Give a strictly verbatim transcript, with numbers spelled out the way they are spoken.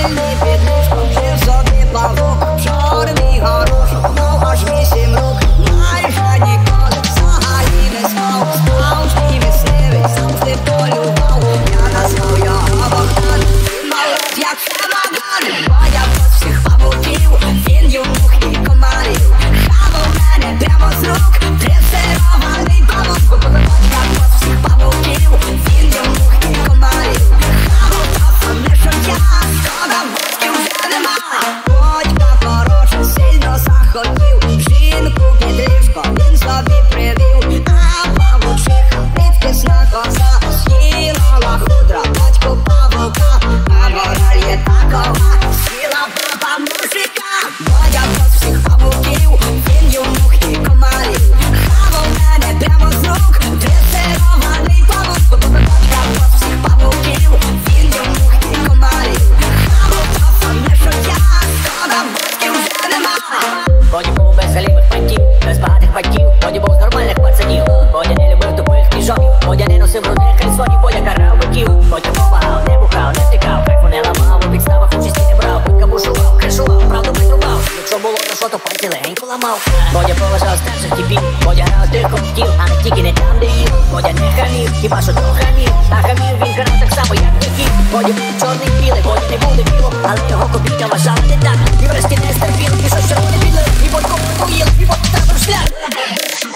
Сильний під ліжком, жив собі плавок, чорний горошок, мов аж вісім рук. Майже ніколи взагалі не спав, справжній місцевий, завжди полюбав. Я назвав його Богдан, він мав рот як чемодан. Боявся всіх павуків, він їв мух і комарів. Хав у мене прямо з рук, дресирований павук. Боявся всіх павуків, він їв мух і комарів. Хав у тата не життя, шкода водки вже нема. Водька хороша, сильно захотів, жінку під ліжко він собі привів. А павучиха, підкисна коза, з'їла лахудра, батьку павука. А мораль є такова, сіла баба мужика. Боявся всіх павуків, він їв мух і комарів. Хав у мене прямо з рук, дресирований павук. Боявся всіх павуків, він їв мух і комарів. Хав у тата не життя, шкода водки вже нема. Бодя був без галімих пантів, без багатих батьків. Бодя був з нормальних пацанів. Бодя не любив тупих книжок. Бодя не носив рудих хресонів. Бодя карав биків. Бодя помагав, не бухав, не втикав. Кайфу не ламав, у підставах участі не брав. Будька бушував, кришував, правду прикривав. Якщо було на що, то пальці легенько ламав. Бодя поважав старших типів. Бодя грав тих хотів, а не тільки не там, де їв. Бодя не хамів, хіба що то хамів. А хамів він грав так само, як Нікіт. Бодя був чорний білий, Бодя не був дебілом, але його копійка вважав не так. І врешті не стерпів, і що червоне біле, і Бодько поїли, і Бодько там шлях.